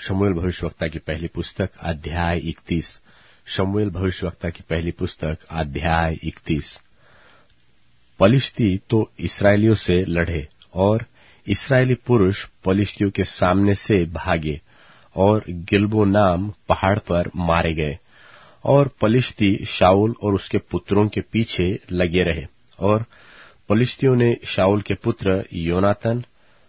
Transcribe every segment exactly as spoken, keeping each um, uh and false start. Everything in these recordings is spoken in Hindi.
शमूएल भविष्यवक्ता की पहली पुस्तक अध्याय इकतीस। शमूएल भविष्यवक्ता की पहली पुस्तक अध्याय इकतीस। पलिश्ती तो इस्राएलियों से लड़े और इस्राएली पुरुष पलिश्तियों के सामने से भागे और गिलबो नाम पहाड़ पर मारे गए। और पलिश्ती शाऊल और उसके पुत्रों के पीछे लगे रहे। और पलिश्तियों ने शाऊल के पुत्र योनातन,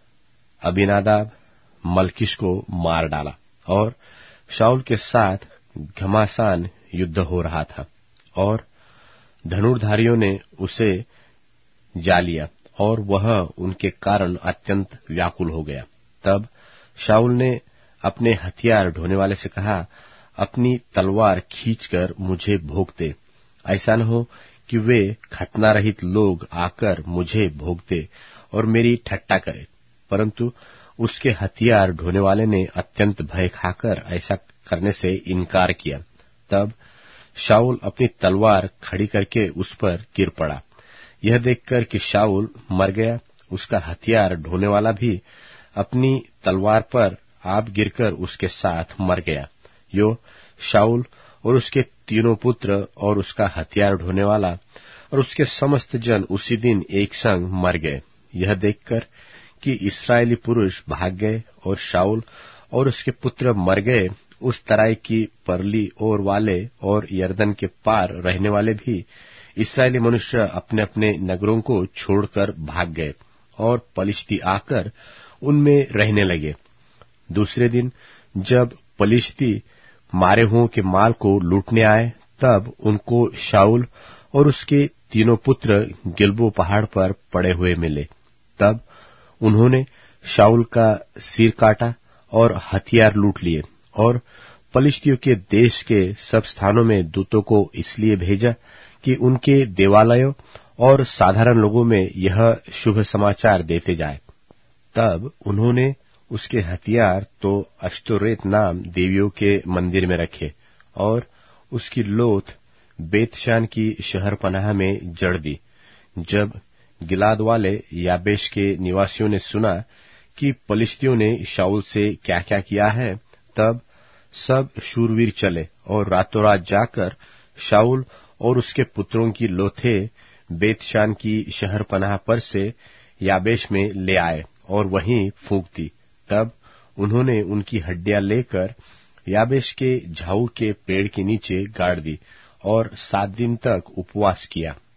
अबीनादाब, मलकीश को मार डाला। और शाऊल के साथ घमासान युद्ध हो रहा था और धनुर्धारियों ने उसे जा लिया और वह उनके कारण अत्यंत व्याकुल हो गया। तब शाऊल ने अपने हथियार ढोने वाले से कहा, अपनी तलवार खींचकर मुझे भोग दे। ऐसा न हो कि वे खतना रहित लोग आकर मुझे भोग दे और मेरी ठट्टा करे। परंतु उसके हथियार ढोने वाले ने अत्यंत भय खाकर ऐसा करने से इनकार किया। तब शाऊल अपनी तलवार खड़ी करके उस पर गिर पड़ा। यह देखकर कि शाऊल मर गया, उसका हथियार ढोने वाला भी अपनी तलवार पर आप गिरकर उसके साथ मर गया। यो शाऊल और उसके तीनों पुत्र और उसका हथियार ढोने वाला और उसके समस्त जन उसी दिन एक संग मर गए। यह देखकर कि इस्राएली पुरुष भाग गए और शाऊल और उसके पुत्र मर गए, उस तराई की परली ओर वाले और यरदन के पार रहने वाले भी इस्राएली मनुष्य अपने अपने नगरों को छोड़कर भाग गए और पलिश्ती आकर उनमें रहने लगे। दूसरे दिन जब पलिश्ती मारे हुओं के माल को लूटने आए, तब उनको शाऊल और उसके तीनों पुत्र गिलबो पहाड़ पर पड़े हुए मिले। तब उन्होंने शाऊल का सिर काटा और हथियार लूट लिए और पलिश्तियों के देश के सब स्थानों में दूतों को इसलिए भेजा कि उनके देवालयों और साधारण लोगों में यह शुभ समाचार देते जाए। तब उन्होंने उसके हथियार तो अश्तोरेत नाम देवियों के मंदिर में रखे और उसकी लोथ बेतशान की शहरपनाह में जड़ दी। जब गिलाद वाले याबेश के निवासियों ने सुना कि पलिश्तियों ने शाऊल से क्या क्या किया है, तब सब शूरवीर चले और रातों रात जाकर शाऊल और उसके पुत्रों की लोथे बेतशान की शहरपनाह पर से याबेश में ले आए और वहीं फूंक दी। तब उन्होंने उनकी हड्डियां लेकर याबेश के झाऊ के पेड़ के नीचे गाड़ दी और सात दिन तक उपवास किया।